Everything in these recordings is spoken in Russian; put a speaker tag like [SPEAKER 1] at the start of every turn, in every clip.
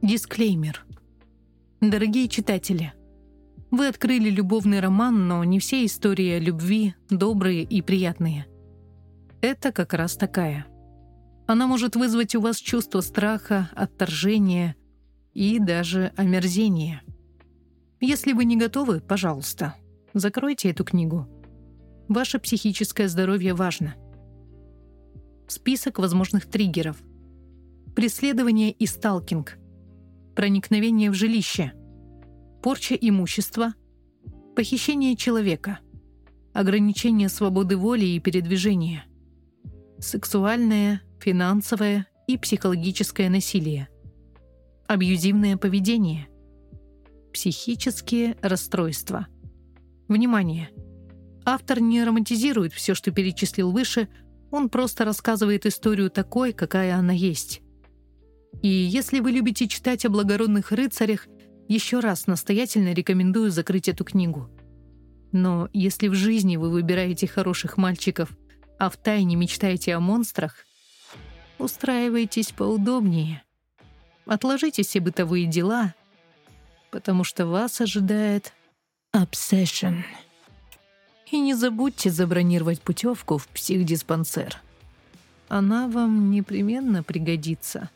[SPEAKER 1] Дисклеймер. Дорогие читатели, вы открыли любовный роман, но не все истории о любви добрые и приятные. Это как раз такая. Она может вызвать у вас чувство страха, отторжения и даже омерзения. Если вы не готовы, пожалуйста, закройте эту книгу. Ваше психическое здоровье важно. Список возможных триггеров. Преследование и сталкинг. Проникновение в жилище. Порча имущества. Похищение человека. Ограничение свободы воли и передвижения. Сексуальное, финансовое и психологическое насилие. Абьюзивное поведение. Психические расстройства. Внимание! Автор не романтизирует все, что перечислил выше, он просто рассказывает историю такой, какая она есть. И если вы любите читать о благородных рыцарях, еще раз настоятельно рекомендую закрыть эту книгу. Но если в жизни вы выбираете хороших мальчиков, а втайне мечтаете о монстрах, устраивайтесь поудобнее. Отложите все бытовые дела, потому что вас ожидает obsession. И не забудьте забронировать путевку в психдиспансер. Она вам непременно пригодится.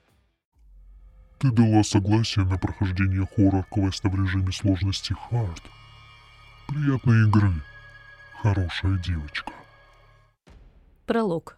[SPEAKER 2] Ты дала согласие на прохождение хоррор-квеста в режиме сложности Hard. Приятной игры, хорошая девочка.
[SPEAKER 3] Пролог.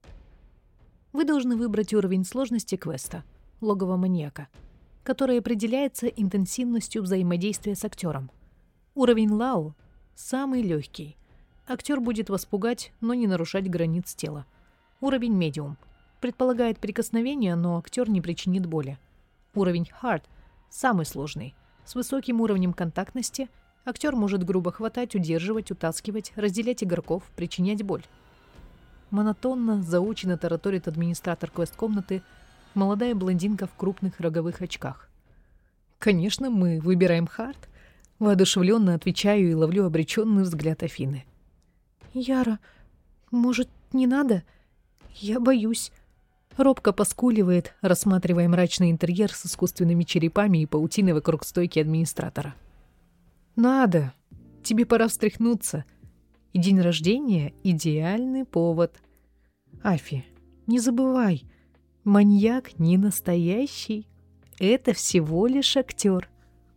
[SPEAKER 3] Вы должны выбрать уровень сложности квеста «Логово маньяка», который определяется интенсивностью взаимодействия с актером. Уровень Лау – самый легкий. Актер будет вас пугать, но не нарушать границ тела. Уровень Медиум – предполагает прикосновение, но актер не причинит боли. Уровень Hard – самый сложный. С высоким уровнем контактности актер может грубо хватать, удерживать, утаскивать, разделять игроков, причинять боль. Монотонно, заученно тараторит администратор квест-комнаты, молодая блондинка в крупных роговых очках. «Конечно, мы выбираем Хард», — воодушевленно отвечаю и ловлю обреченный взгляд Афины. «Яра, может, не надо? Я боюсь». Робко поскуливает, рассматривая мрачный интерьер с искусственными черепами и паутиной вокруг стойки администратора. «Надо. Тебе пора встряхнуться. И день рождения — идеальный повод. Афи, не забывай, маньяк не настоящий. Это всего лишь актер».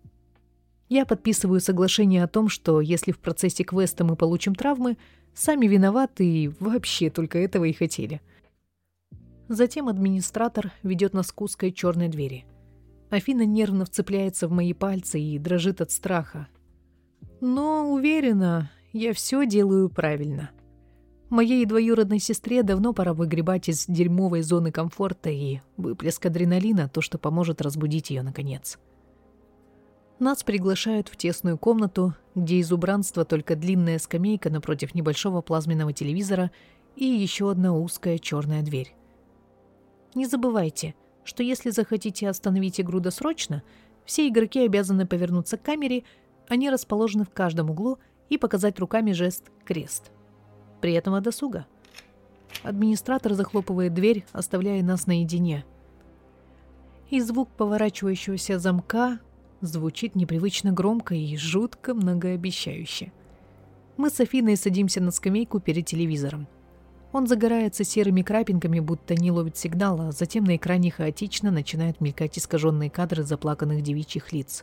[SPEAKER 3] Я подписываю соглашение о том, что если в процессе квеста мы получим травмы, сами виноваты и вообще только этого и хотели. Затем администратор ведет нас к узкой черной двери. Афина нервно вцепляется в мои пальцы и дрожит от страха. Но уверена, я все делаю правильно. Моей двоюродной сестре давно пора выгребать из дерьмовой зоны комфорта и выплеск адреналина, то, что поможет разбудить ее наконец. Нас приглашают в тесную комнату, где из убранства только длинная скамейка напротив небольшого плазменного телевизора и еще одна узкая черная дверь. Не забывайте, что если захотите остановить игру досрочно, все игроки обязаны повернуться к камере, они расположены в каждом углу, и показать руками жест «крест». Приятного досуга. Администратор захлопывает дверь, оставляя нас наедине. И звук поворачивающегося замка звучит непривычно громко и жутко многообещающе. Мы с Афиной садимся на скамейку перед телевизором. Он загорается серыми крапинками, будто не ловит сигнала, а затем на экране хаотично начинают мелькать искаженные кадры заплаканных девичьих лиц.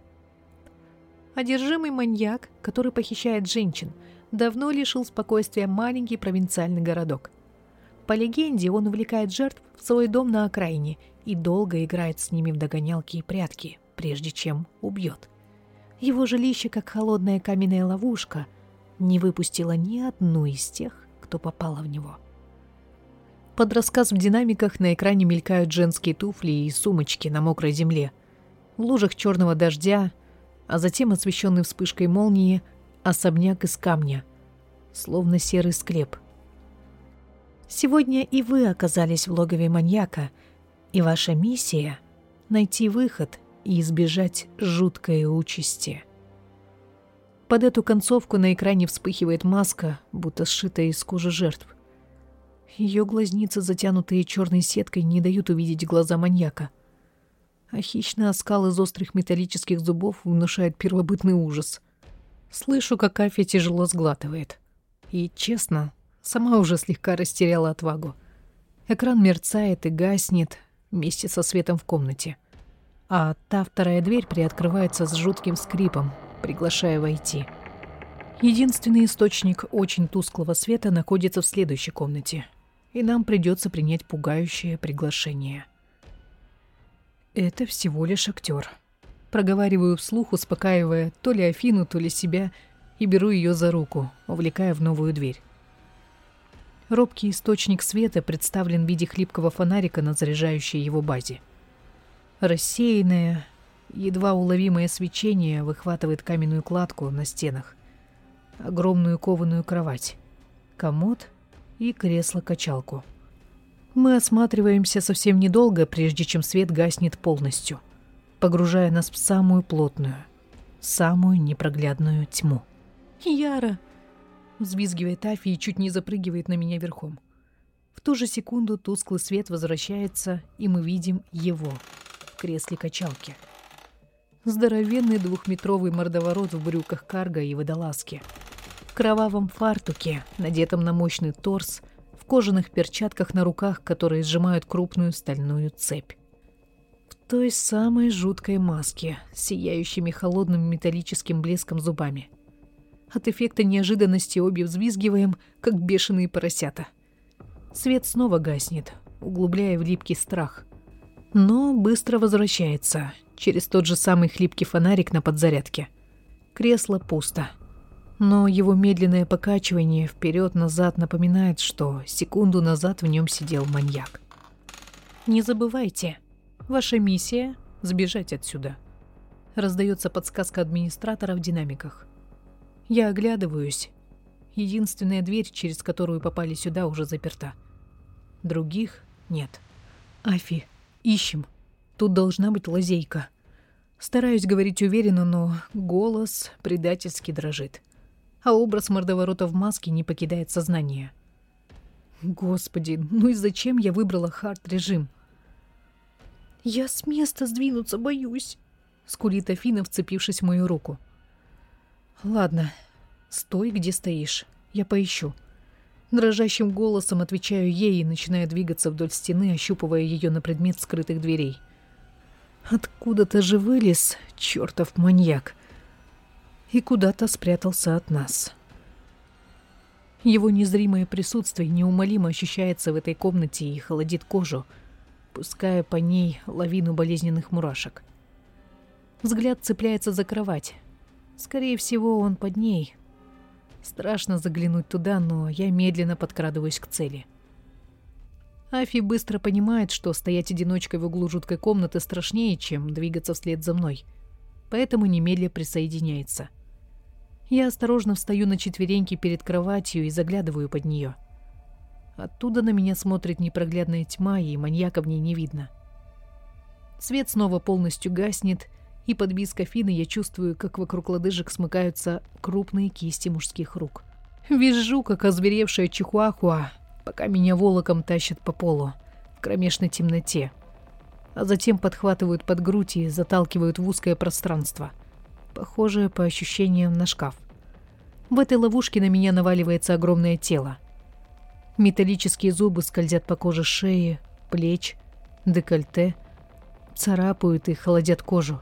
[SPEAKER 3] Одержимый маньяк, который похищает женщин, давно лишил спокойствия маленький провинциальный городок. По легенде, он увлекает жертв в свой дом на окраине и долго играет с ними в догонялки и прятки, прежде чем убьет. Его жилище, как холодная каменная ловушка, не выпустило ни одну из тех, кто попала в него. Под рассказ в динамиках на экране мелькают женские туфли и сумочки на мокрой земле, в лужах черного дождя, а затем, освещенный вспышкой молнии, особняк из камня, словно серый склеп. Сегодня и вы оказались в логове маньяка, и ваша миссия — найти выход и избежать жуткой участи. Под эту концовку на экране вспыхивает маска, будто сшитая из кожи жертв. Ее глазницы, затянутые черной сеткой, не дают увидеть глаза маньяка. а хищный оскал из острых металлических зубов внушает первобытный ужас. Слышу, как Афи тяжело сглатывает. И, честно, сама уже слегка растеряла отвагу. Экран мерцает и гаснет вместе со светом в комнате. А та вторая дверь приоткрывается с жутким скрипом, приглашая войти. Единственный источник очень тусклого света находится в следующей комнате, и нам придется принять пугающее приглашение. Это всего лишь актер. Проговариваю вслух, успокаивая то ли Афину, то ли себя, и беру ее за руку, увлекая в новую дверь. Робкий источник света представлен в виде хлипкого фонарика на заряжающей его базе. Рассеянное, едва уловимое свечение выхватывает каменную кладку на стенах, огромную кованую кровать, комод и кресло-качалку. Мы осматриваемся совсем недолго, прежде чем свет гаснет полностью, погружая нас в самую плотную, самую непроглядную тьму. «Яра!» — взвизгивает Афи и чуть не запрыгивает на меня верхом. В ту же секунду тусклый свет возвращается, и мы видим его в кресле-качалке. Здоровенный 2-метровый мордоворот в брюках карго и водолазке, в кровавом фартуке, надетом на мощный торс, в кожаных перчатках на руках, которые сжимают крупную стальную цепь. В той самой жуткой маске, сияющими холодным металлическим блеском зубами. От эффекта неожиданности обе взвизгиваем, как бешеные поросята. Свет снова гаснет, углубляя в липкий страх. Но быстро возвращается, через тот же самый хлипкий фонарик на подзарядке. Кресло пусто. Но его медленное покачивание вперед-назад напоминает, что секунду назад в нем сидел маньяк. «Не забывайте, ваша миссия — сбежать отсюда», — раздается подсказка администратора в динамиках. Я оглядываюсь. Единственная дверь, через которую попали сюда, уже заперта. Других нет. «Афи, ищем. Тут должна быть лазейка». Стараюсь говорить уверенно, но голос предательски дрожит. А образ мордоворота в маске не покидает сознание. Господи, ну и зачем я выбрала хард-режим? «Я с места сдвинуться боюсь», — скулит Афина, вцепившись в мою руку. «Ладно, стой, где стоишь. Я поищу». Дрожащим голосом отвечаю ей и начинаю двигаться вдоль стены, ощупывая ее на предмет скрытых дверей. Откуда-то же вылез чертов маньяк и куда-то спрятался от нас. Его незримое присутствие неумолимо ощущается в этой комнате и холодит кожу, пуская по ней лавину болезненных мурашек. Взгляд цепляется за кровать. Скорее всего, он под ней. Страшно заглянуть туда, но я медленно подкрадываюсь к цели. Афи быстро понимает, что стоять одиночкой в углу жуткой комнаты страшнее, чем двигаться вслед за мной, поэтому немедля присоединяется. Я осторожно встаю на четвереньки перед кроватью и заглядываю под нее. Оттуда на меня смотрит непроглядная тьма, и маньяка в ней не видно. Свет снова полностью гаснет, и под визг Афины я чувствую, как вокруг лодыжек смыкаются крупные кисти мужских рук. Визжу, как озверевшая чихуахуа, пока меня волоком тащат по полу, в кромешной темноте, а затем подхватывают под грудь и заталкивают в узкое пространство, похожее по ощущениям на шкаф. В этой ловушке на меня наваливается огромное тело. Металлические зубы скользят по коже шеи, плеч, декольте, царапают и холодят кожу.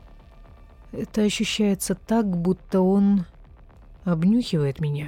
[SPEAKER 3] Это ощущается так, будто он обнюхивает меня.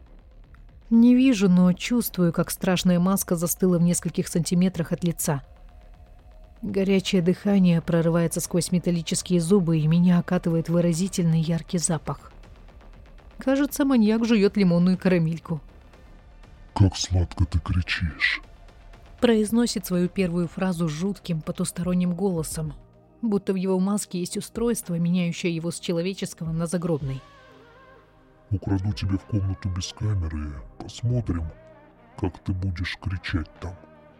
[SPEAKER 3] Не вижу, но чувствую, как страшная маска застыла в нескольких сантиметрах от лица. Горячее дыхание прорывается сквозь металлические зубы, и меня окатывает выразительный яркий запах. Кажется, маньяк жует лимонную карамельку.
[SPEAKER 2] «Как сладко ты кричишь!»
[SPEAKER 3] Произносит свою первую фразу жутким потусторонним голосом, будто в его маске есть устройство, меняющее его с человеческого на загробный.
[SPEAKER 2] «Украду тебя в комнату без камеры и посмотрим, как ты будешь кричать там».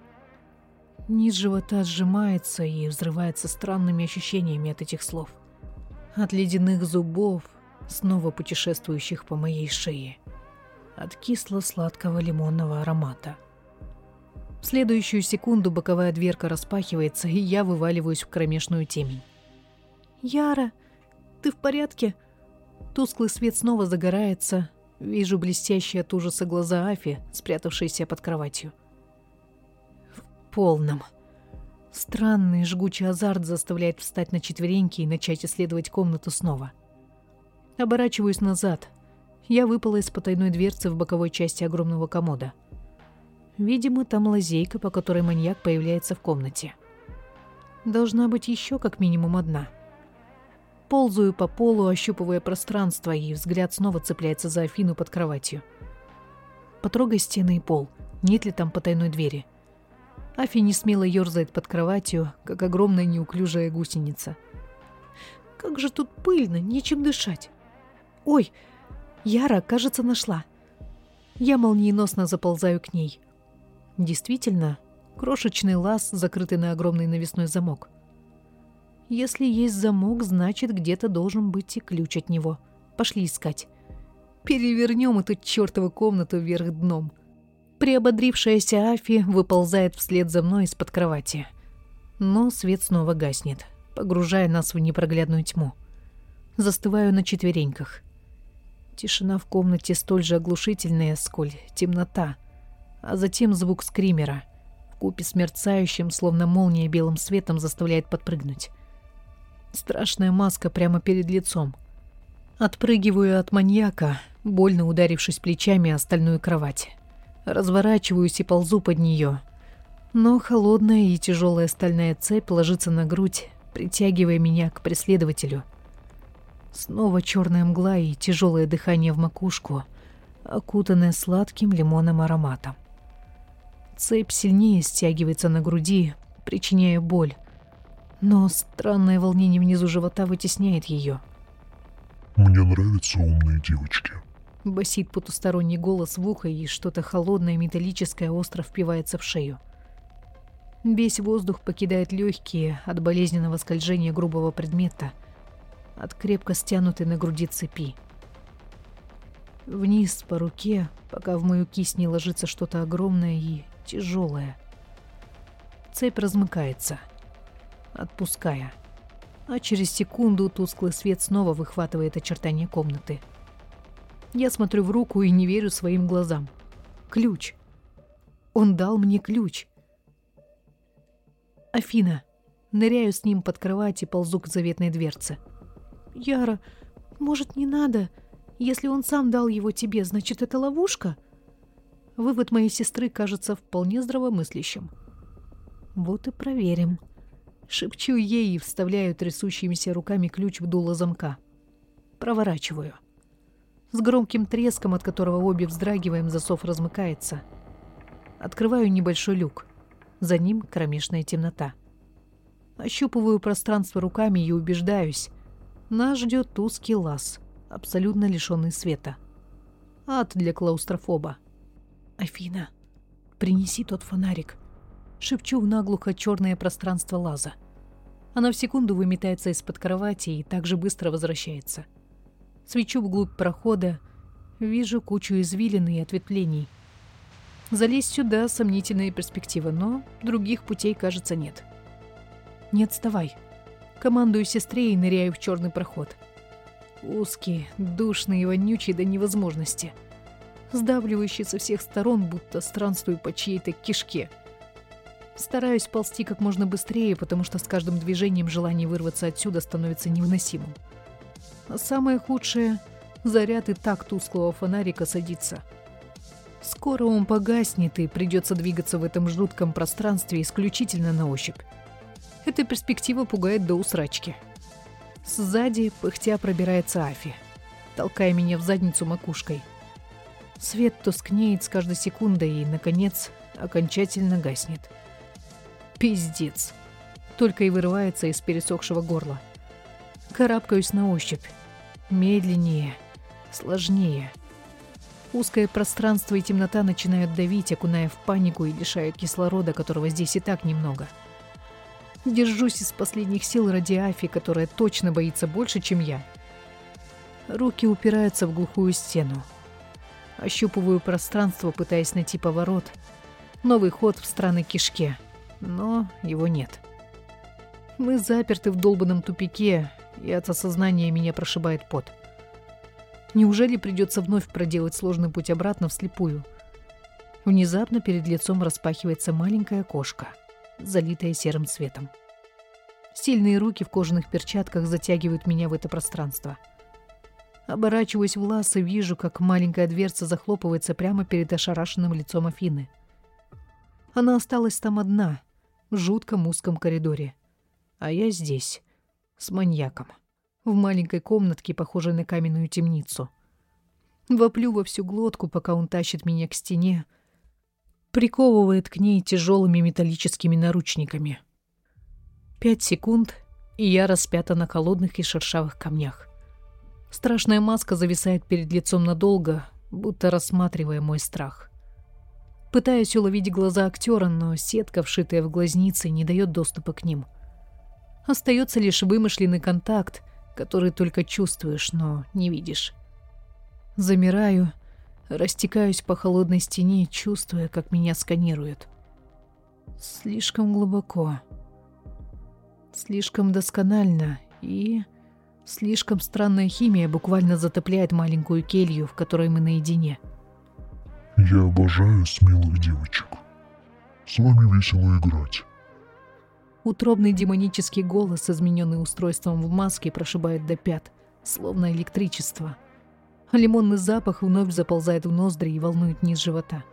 [SPEAKER 3] Низ живота сжимается и взрывается странными ощущениями от этих слов. От ледяных зубов, снова путешествующих по моей шее. От кисло-сладкого лимонного аромата. В следующую секунду боковая дверка распахивается, и я вываливаюсь в кромешную темень. «Яра, ты в порядке?» Тусклый свет снова загорается. Вижу блестящие от ужаса глаза Афи, спрятавшиеся под кроватью. В полном. Странный жгучий азарт заставляет встать на четвереньки и начать исследовать комнату снова. Оборачиваюсь назад. Я выпала из потайной дверцы в боковой части огромного комода. Видимо, там лазейка, по которой маньяк появляется в комнате. Должна быть еще как минимум одна. Ползаю по полу, ощупывая пространство, и взгляд снова цепляется за Афину под кроватью. Потрогай стены и пол, нет ли там потайной двери. Афи несмело ерзает под кроватью, как огромная неуклюжая гусеница. Как же тут пыльно, нечем дышать. Ой, Яра, кажется, нашла. Я молниеносно заползаю к ней. Действительно, крошечный лаз, закрытый на огромный навесной замок. Если есть замок, значит, где-то должен быть и ключ от него. Пошли искать. Перевернем эту чертову комнату вверх дном. Приободрившаяся Афи выползает вслед за мной из-под кровати. Но свет снова гаснет, погружая нас в непроглядную тьму. Застываю на четвереньках. Тишина в комнате столь же оглушительная, сколь темнота. А затем звук скримера, вкупе с мерцающим, словно молния, белым светом заставляет подпрыгнуть. Страшная маска прямо перед лицом. Отпрыгиваю от маньяка, больно ударившись плечами о стальную кровать. Разворачиваюсь и ползу под нее. Но холодная и тяжелая стальная цепь ложится на грудь, притягивая меня к преследователю. Снова черная мгла и тяжелое дыхание в макушку, окутанное сладким лимонным ароматом. Цепь сильнее стягивается на груди, причиняя боль. Но странное волнение внизу живота вытесняет ее.
[SPEAKER 2] «Мне нравятся умные девочки»,
[SPEAKER 3] — басит потусторонний голос в ухо, и что-то холодное металлическое остро впивается в шею. Весь воздух покидает легкие от болезненного скольжения грубого предмета, от крепко стянутой на груди цепи. Вниз по руке, пока в мою кисть не ложится что-то огромное и тяжелое. Цепь размыкается, отпуская. А через секунду тусклый свет снова выхватывает очертания комнаты. Я смотрю в руку и не верю своим глазам. Ключ. Он дал мне ключ. Афина. Ныряю с ним под кровать и ползу к заветной дверце. Яра, может, не надо? Если он сам дал его тебе, значит, это ловушка? Вывод моей сестры кажется вполне здравомыслящим. Вот и проверим. Шепчу ей и вставляю трясущимися руками ключ в дуло замка. Проворачиваю. С громким треском, от которого обе вздрагиваем, засов размыкается. Открываю небольшой люк. За ним кромешная темнота. Ощупываю пространство руками и убеждаюсь. Нас ждет узкий лаз, абсолютно лишенный света. Ад для клаустрофоба. «Афина, принеси тот фонарик». Шепчу в наглухо черное пространство лаза. Она в секунду выметается из-под кровати и так же быстро возвращается. Свечу вглубь прохода, вижу кучу извилин и ответвлений. Залезть сюда — сомнительная перспектива, но других путей, кажется, нет. Не отставай. Командую сестре и ныряю в черный проход. Узкий, душный и вонючий до невозможности. Сдавливающий со всех сторон, будто странствую по чьей-то кишке. Стараюсь ползти как можно быстрее, потому что с каждым движением желание вырваться отсюда становится невыносимым. А самое худшее — заряд и так тусклого фонарика садится. Скоро он погаснет, и придется двигаться в этом жутком пространстве исключительно на ощупь. Эта перспектива пугает до усрачки. Сзади, пыхтя, пробирается Афи, толкая меня в задницу макушкой. Свет тускнеет с каждой секундой и, наконец, окончательно гаснет. Пиздец. Только и вырывается из пересохшего горла. Карабкаюсь на ощупь. Медленнее, сложнее. Узкое пространство и темнота начинают давить, окуная в панику и лишая кислорода, которого здесь и так немного. Держусь из последних сил ради Афи, которая точно боится больше, чем я. Руки упираются в глухую стену. Ощупываю пространство, пытаясь найти поворот. Новый ход в странной кишке, но его нет. Мы заперты в долбанном тупике, и от осознания меня прошибает пот. Неужели придется вновь проделать сложный путь обратно вслепую? Внезапно перед лицом распахивается маленькое окошко, залитое серым светом. Сильные руки в кожаных перчатках затягивают меня в это пространство. Оборачиваюсь в лаз и вижу, как маленькая дверца захлопывается прямо перед ошарашенным лицом Афины. Она осталась там одна, в жутком узком коридоре. А я здесь, с маньяком, в маленькой комнатке, похожей на каменную темницу. Воплю во всю глотку, пока он тащит меня к стене, приковывает к ней тяжелыми металлическими наручниками. 5 секунд, и я распята на холодных и шершавых камнях. Страшная маска зависает перед лицом надолго, будто рассматривая мой страх. Пытаюсь уловить глаза актера, но сетка, вшитая в глазницы, не дает доступа к ним. Остается лишь вымышленный контакт, который только чувствуешь, но не видишь. Замираю, растекаюсь по холодной стене, чувствуя, как меня сканируют. Слишком глубоко, слишком досконально, и слишком странная химия буквально затопляет маленькую келью, в которой мы наедине.
[SPEAKER 2] Я обожаю смелых девочек. С вами весело играть.
[SPEAKER 3] Утробный демонический голос, измененный устройством в маске, прошибает до пят, словно электричество. Лимонный запах вновь заползает в ноздри и волнует низ живота.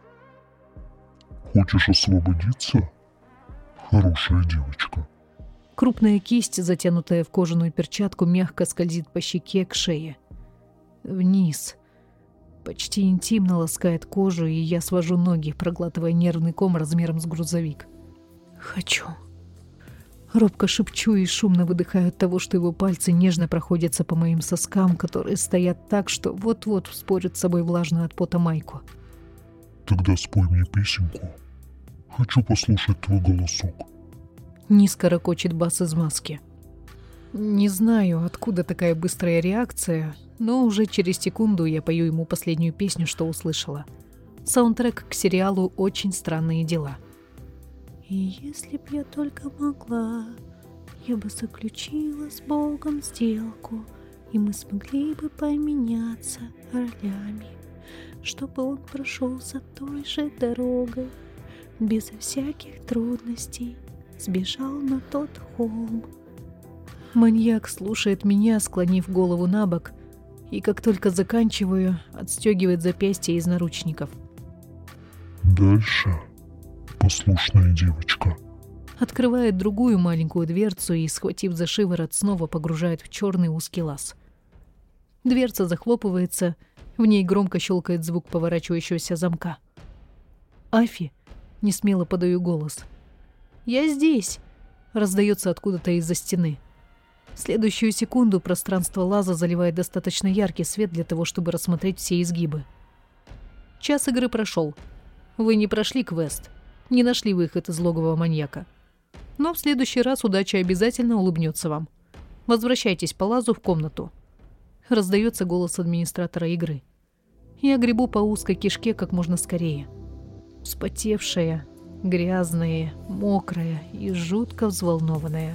[SPEAKER 2] Хочешь освободиться? Хорошая девочка.
[SPEAKER 3] Крупная кисть, затянутая в кожаную перчатку, мягко скользит по щеке к шее. Вниз. Почти интимно ласкает кожу, и я свожу ноги, проглатывая нервный ком размером с грузовик. Хочу. Робко шепчу и шумно выдыхаю от того, что его пальцы нежно проходятся по моим соскам, которые стоят так, что вот-вот вспорят с собой влажную от пота майку.
[SPEAKER 2] Тогда спой мне песенку. Хочу послушать твой голосок.
[SPEAKER 3] Низко рокочет бас из маски. Не знаю, откуда такая быстрая реакция, но уже через секунду я пою ему последнюю песню, что услышала. Саундтрек к сериалу «Очень странные дела». И если б я только могла, я бы заключила с Богом сделку, и мы смогли бы поменяться ролями, чтобы он прошелся той же дорогой, безо всяких трудностей, сбежал на тот холм. Маньяк слушает меня, склонив голову на бок, и как только заканчиваю, отстегивает запястье из наручников.
[SPEAKER 2] Дальше, послушная девочка.
[SPEAKER 3] Открывает другую маленькую дверцу и, схватив за шиворот, снова погружает в черный узкий лаз. Дверца захлопывается, в ней громко щелкает звук поворачивающегося замка. «Афи!» — несмело подаю голос. «Я здесь!» — раздается откуда-то из-за стены. В следующую секунду пространство лаза заливает достаточно яркий свет для того, чтобы рассмотреть все изгибы. Час игры прошел. Вы не прошли квест, не нашли выход из логова маньяка. Но в следующий раз удача обязательно улыбнется вам. Возвращайтесь по лазу в комнату. Раздается голос администратора игры. Я гребу по узкой кишке как можно скорее. Вспотевшая, грязная, мокрая и жутко взволнованная.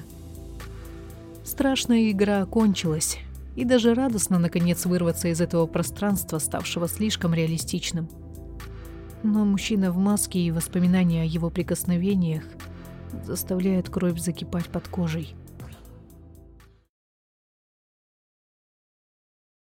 [SPEAKER 3] Страшная игра окончилась, и даже радостно наконец вырваться из этого пространства, ставшего слишком реалистичным. Но мужчина в маске и воспоминания о его прикосновениях заставляют кровь закипать под кожей.